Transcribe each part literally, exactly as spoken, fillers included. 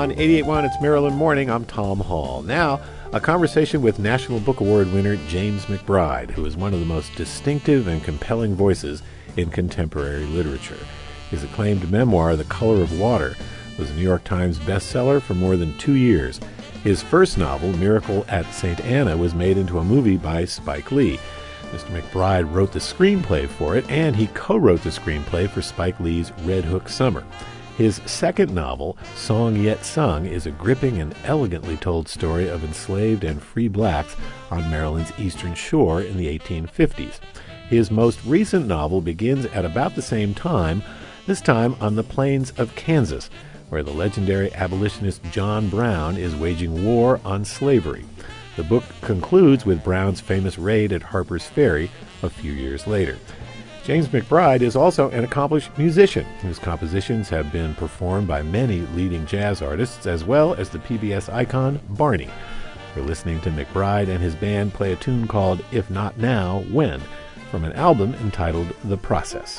on eighty-eight point one, it's Maryland Morning. I'm Tom Hall. Now, a conversation with National Book Award winner James McBride, who is one of the most distinctive and compelling voices in contemporary literature. His acclaimed memoir, The Color of Water, was a New York Times bestseller for more than two years. His first novel, Miracle at Saint Anna, was made into a movie by Spike Lee. Mister McBride wrote the screenplay for it, and he co-wrote the screenplay for Spike Lee's Red Hook Summer. His second novel, Song Yet Sung, is a gripping and elegantly told story of enslaved and free blacks on Maryland's eastern shore in the eighteen fifties. His most recent novel begins at about the same time, this time on the plains of Kansas, where the legendary abolitionist John Brown is waging war on slavery. The book concludes with Brown's famous raid at Harper's Ferry a few years later. James McBride is also an accomplished musician whose compositions have been performed by many leading jazz artists, as well as the P B S icon Barney. We're listening to McBride and his band play a tune called If Not Now, When, from an album entitled The Process.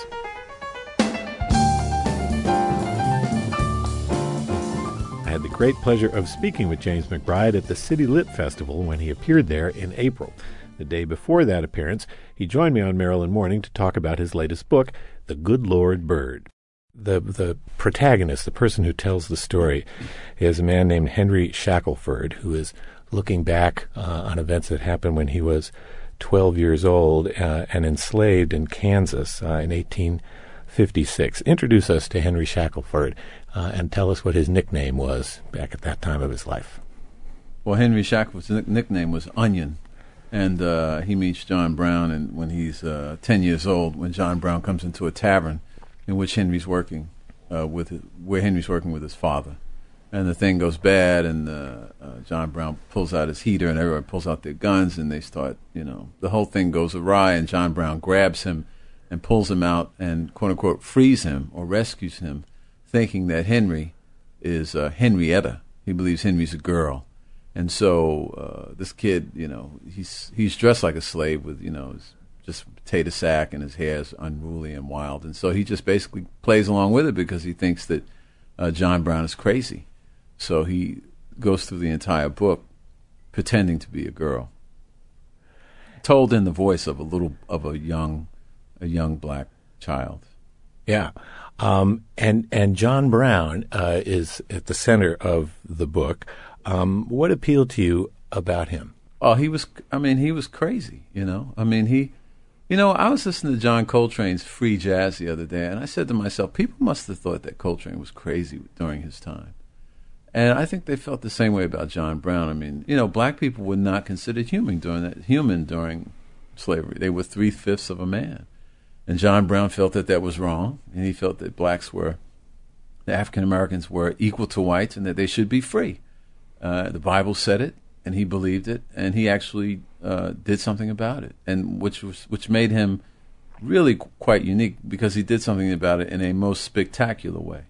I had the great pleasure of speaking with James McBride at the City Lit Festival when he appeared there in April. The day before that appearance, he joined me on Maryland Morning to talk about his latest book, The Good Lord Bird. The the protagonist, the person who tells the story, is a man named Henry Shackelford, who is looking back uh, on events that happened when he was twelve years old uh, and enslaved in Kansas uh, in eighteen fifty-six. Introduce us to Henry Shackelford uh, and tell us what his nickname was back at that time of his life. Well, Henry Shackelford's nickname was Onion. And uh, he meets John Brown, and when he's uh, ten years old, when John Brown comes into a tavern in which Henry's working uh, with his, where Henry's working with his father, and the thing goes bad, and uh, uh, John Brown pulls out his heater, and everyone pulls out their guns, and they start, you know, the whole thing goes awry, and John Brown grabs him and pulls him out and quote unquote frees him or rescues him, thinking that Henry is uh, Henrietta. He believes Henry's a girl. And so uh, this kid, you know, he's he's dressed like a slave with, you know, his, just a potato sack, and his hair is unruly and wild. And so he just basically plays along with it because he thinks that uh, John Brown is crazy. So he goes through the entire book pretending to be a girl, told in the voice of a little of a young a young black child. Yeah. Um, and and John Brown uh, is at the center of the book. Um, what appealed to you about him? Oh, he was, I mean, he was crazy, you know. I mean, he, you know, I was listening to John Coltrane's Free Jazz the other day, and I said to myself, people must have thought that Coltrane was crazy during his time. And I think they felt the same way about John Brown. I mean, you know, black people were not considered human during that, human during slavery. They were three-fifths of a man. And John Brown felt that that was wrong, and he felt that blacks were, the African Americans were equal to whites, and that they should be free. Uh, the Bible said it, and he believed it, and he actually uh, did something about it, and which was which made him really qu- quite unique because he did something about it in a most spectacular way.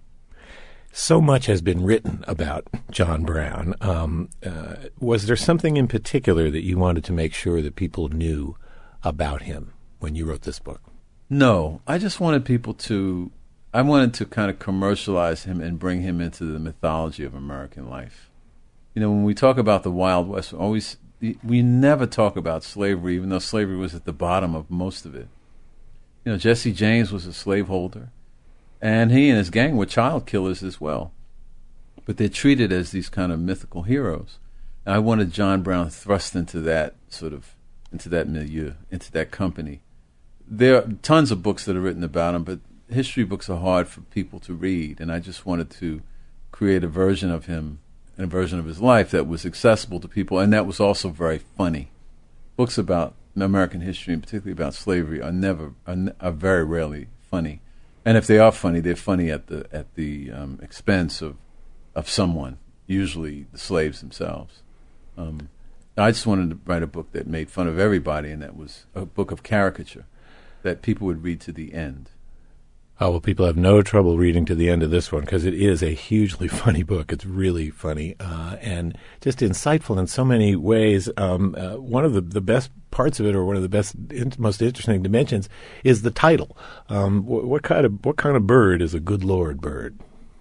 So much has been written about John Brown. Um, uh, was there something in particular that you wanted to make sure that people knew about him when you wrote this book? No, I just wanted people to. I wanted to kind of commercialize him and bring him into the mythology of American life. You know, when we talk about the Wild West, we always we never talk about slavery, even though slavery was at the bottom of most of it. You know, Jesse James was a slaveholder, and he and his gang were child killers as well. But they're treated as these kind of mythical heroes. And I wanted John Brown thrust into that sort of, into that milieu, into that company. There are tons of books that are written about him, but history books are hard for people to read, and I just wanted to create a version of him, a version of his life that was accessible to people, and that was also very funny. Books about American history, and particularly about slavery, are never are, are very rarely funny, and if they are funny, they're funny at the at the um, expense of of someone, usually the slaves themselves. Um, I just wanted to write a book that made fun of everybody, and that was a book of caricature that people would read to the end. Oh, well, people have no trouble reading to the end of this one because it is a hugely funny book. It's really funny uh, and just insightful in so many ways. Um, uh, one of the, the best parts of it, or one of the best, in, most interesting dimensions, is the title. Um, what, what kind of what kind of bird is a good Lord bird?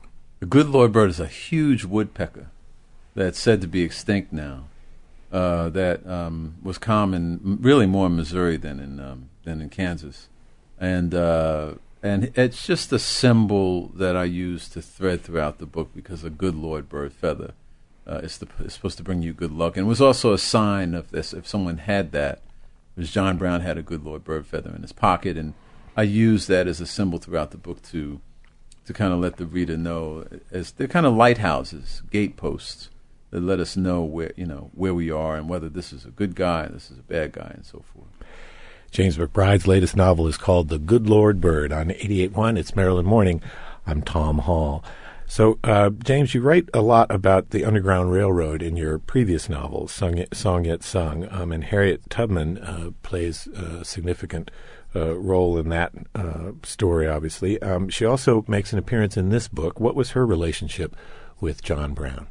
The good Lord bird is a huge woodpecker that's said to be extinct now. Uh, that um, was common, really more in Missouri than in um, than in Kansas, and uh, and it's just a symbol that I use to thread throughout the book because a good Lord bird feather uh, is, the, is supposed to bring you good luck, and it was also a sign of this. If someone had that, because John Brown had a good Lord bird feather in his pocket, and I use that as a symbol throughout the book to to kind of let the reader know, as they're kind of lighthouses, gateposts, that let us know where, you know, where we are and whether this is a good guy, this is a bad guy, and so forth. James McBride's latest novel is called The Good Lord Bird. On eighty-eight point one, it's Maryland Morning. I'm Tom Hall. So, uh, James, you write a lot about the Underground Railroad in your previous novel, Song Yet, Song Yet Sung, um, and Harriet Tubman uh, plays a significant uh, role in that uh, story, obviously. Um, she also makes an appearance in this book. What was her relationship with John Brown?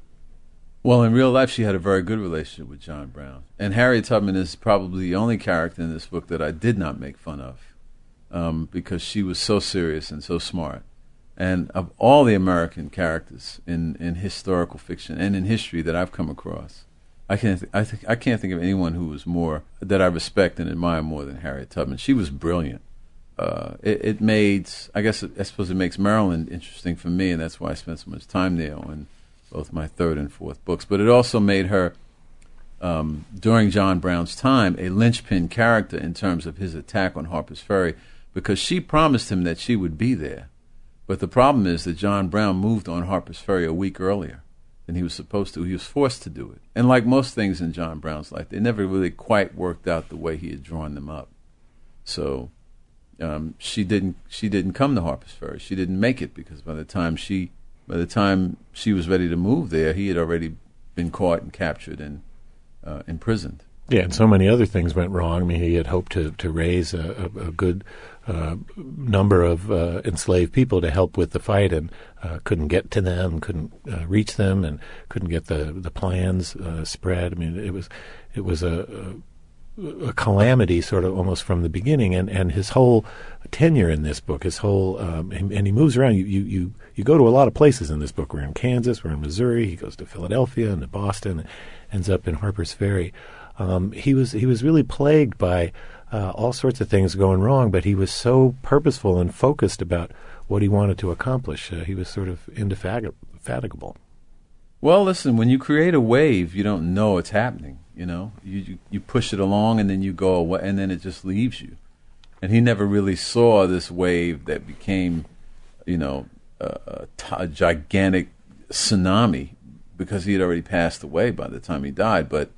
Well, in real life, she had a very good relationship with John Brown. And Harriet Tubman is probably the only character in this book that I did not make fun of, um, because she was so serious and so smart. And of all the American characters in, in historical fiction and in history that I've come across, I can't th- I, th- I can't think of anyone who was more, that I respect and admire more than Harriet Tubman. She was brilliant. Uh, it, it made, I guess, it, I suppose it makes Maryland interesting for me, and that's why I spent so much time there on both my third and fourth books. But it also made her, um, during John Brown's time, a linchpin character in terms of his attack on Harper's Ferry, because she promised him that she would be there. But the problem is that John Brown moved on Harper's Ferry a week earlier than he was supposed to. He was forced to do it. And like most things in John Brown's life, they never really quite worked out the way he had drawn them up. So um, she didn't she didn't come to Harper's Ferry. She didn't make it because by the time she by the time she was ready to move there, he had already been caught and captured and uh, imprisoned. Yeah, and so many other things went wrong. I mean, he had hoped to, to raise a, a, a good uh, number of uh, enslaved people to help with the fight, and uh, couldn't get to them, couldn't uh, reach them, and couldn't get the the plans uh, spread. I mean, it was it was a, a, a calamity, sort of almost from the beginning. And, and his whole tenure in this book, his whole um, and, and he moves around. You, you you you go to a lot of places in this book. We're in Kansas, we're in Missouri. He goes to Philadelphia and to Boston, and ends up in Harper's Ferry. Um, he was he was really plagued by uh, all sorts of things going wrong, but he was so purposeful and focused about what he wanted to accomplish. Uh, he was sort of indefatigable. Well, listen, when you create a wave, you don't know it's happening. You know, you, you you push it along, and then you go away, and then it just leaves you. And he never really saw this wave that became, you know, a, a, t- a gigantic tsunami, because he had already passed away by the time he died. But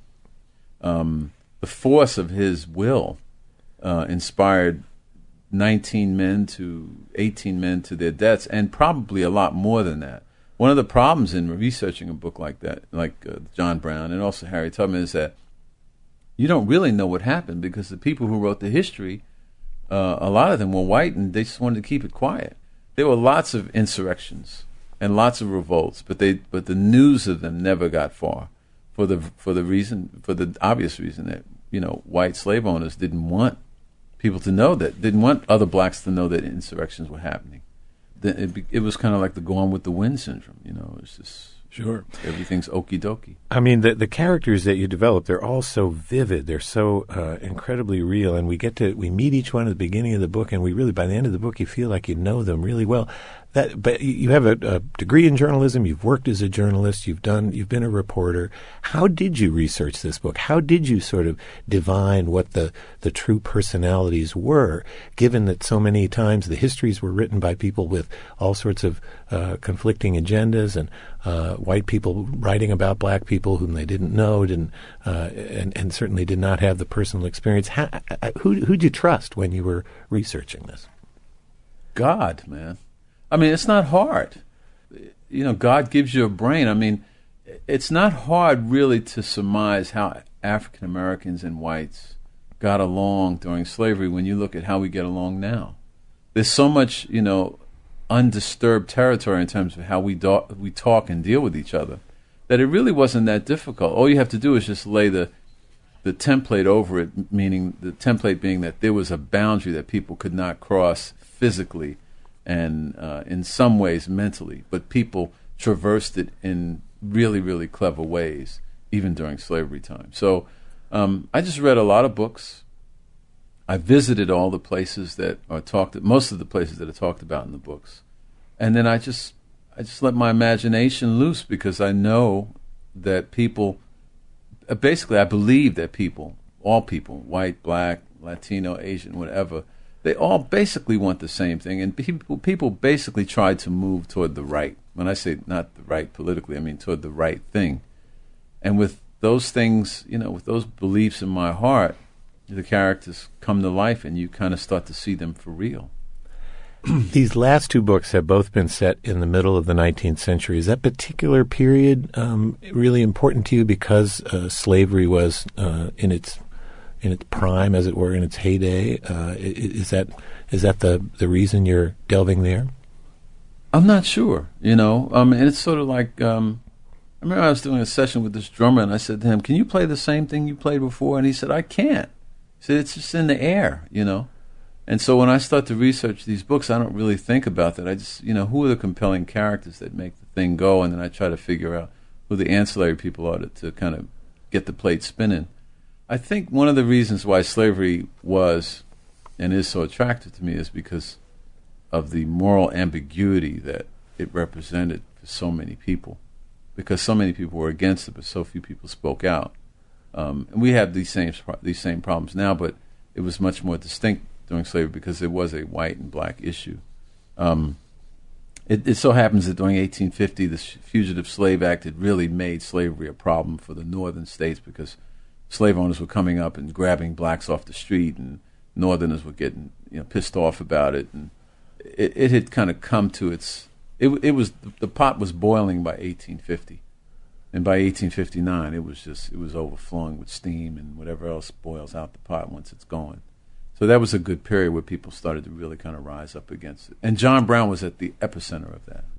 Um, the force of his will uh, inspired nineteen men to eighteen men to their deaths, and probably a lot more than that. One of the problems in researching a book like that, like uh, John Brown and also Harriet Tubman, is that you don't really know what happened, because the people who wrote the history, uh, a lot of them were white, and they just wanted to keep it quiet. There were lots of insurrections and lots of revolts, but they but the news of them never got far. For the for the reason for the obvious reason that, you know, white slave owners didn't want people to know that, didn't want other blacks to know that insurrections were happening. It, it was kind of like the Gone with the Wind syndrome, you know. It's just sure everything's okie dokie. I mean, the the characters that you develop, they're all so vivid, they're so uh, incredibly real, and we get to we meet each one at the beginning of the book, and we really, by the end of the book, you feel like you know them really well. That, but you have a, a degree in journalism. You've worked as a journalist. You've done. You've been a reporter. How did you research this book? How did you sort of divine what the the true personalities were? Given that so many times the histories were written by people with all sorts of uh, conflicting agendas, and uh, white people writing about black people whom they didn't know, didn't uh, and and certainly did not have the personal experience. How, who who'd you trust when you were researching this? God, man. I mean, it's not hard. You know, God gives you a brain. I mean, it's not hard really to surmise how African Americans and whites got along during slavery when you look at how we get along now. There's so much, you know, undisturbed territory in terms of how we do- we talk and deal with each other, that it really wasn't that difficult. All you have to do is just lay the the template over it, meaning the template being that there was a boundary that people could not cross physically and uh, in some ways mentally, but people traversed it in really, really clever ways, even during slavery time. So um, I just read a lot of books. I visited all the places that are talked, most of the places that are talked about in the books, and then I just, I just let my imagination loose, because I know that people, uh, basically, I believe that people, all people, white, black, Latino, Asian, whatever, they all basically want the same thing, and people, people basically try to move toward the right. When I say not the right politically, I mean toward the right thing. And with those things, you know, with those beliefs in my heart, the characters come to life, and you kind of start to see them for real. These last two books have both been set in the middle of the nineteenth century. Is that particular period um, really important to you because uh, slavery was uh, in its in its prime, as it were, in its heyday? Uh, is that is that the the reason you're delving there? I'm not sure, you know. Um, and it's sort of like um, I remember I was doing a session with this drummer, and I said to him, "Can you play the same thing you played before?" And he said, "I can't." He said, "It's just in the air, you know." And so when I start to research these books, I don't really think about that. I just, you know, who are the compelling characters that make the thing go, and then I try to figure out who the ancillary people are to, to kind of get the plate spinning. I think one of the reasons why slavery was and is so attractive to me is because of the moral ambiguity that it represented for so many people, because so many people were against it, but so few people spoke out. Um, and we have these same these same problems now, but it was much more distinct during slavery because it was a white and black issue. Um, it, it so happens that during eighteen fifty, the Fugitive Slave Act had really made slavery a problem for the northern states, because slave owners were coming up and grabbing blacks off the street, and northerners were getting, you know, pissed off about it, and it, it had kind of come to its. It, it was the pot was boiling by eighteen fifty, and by eighteen fifty-nine, it was just it was overflowing with steam and whatever else boils out the pot once it's going. So that was a good period where people started to really kind of rise up against it, and John Brown was at the epicenter of that.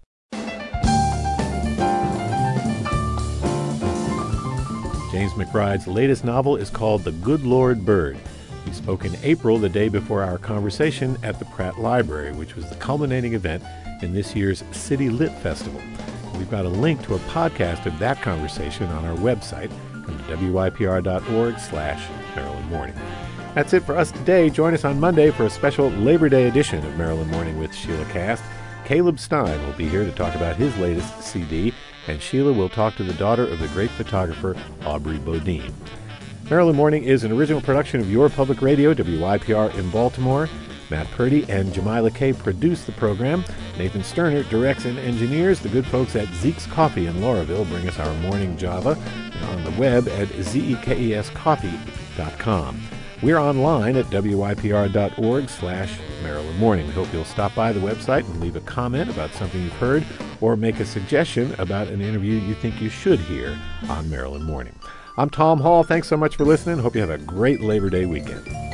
James McBride's latest novel is called The Good Lord Bird. He spoke in April, the day before our conversation, at the Pratt Library, which was the culminating event in this year's City Lit Festival. We've got a link to a podcast of that conversation on our website, go to W Y P R dot org slash Maryland Morning. That's it for us today. Join us on Monday for a special Labor Day edition of Maryland Morning with Sheila Cast. Caleb Stein will be here to talk about his latest C D, and Sheila will talk to the daughter of the great photographer Aubrey Bodine. Maryland Morning is an original production of Your Public Radio, W Y P R in Baltimore. Matt Purdy and Jamila Kay produce the program. Nathan Sterner directs and engineers. The good folks at Zeke's Coffee in Lauraville bring us our morning Java, and on the web at zekes coffee dot com. We're online at W Y P R dot org slash Maryland Morning. We hope you'll stop by the website and leave a comment about something you've heard, or make a suggestion about an interview you think you should hear on Maryland Morning. I'm Tom Hall. Thanks so much for listening. Hope you have a great Labor Day weekend.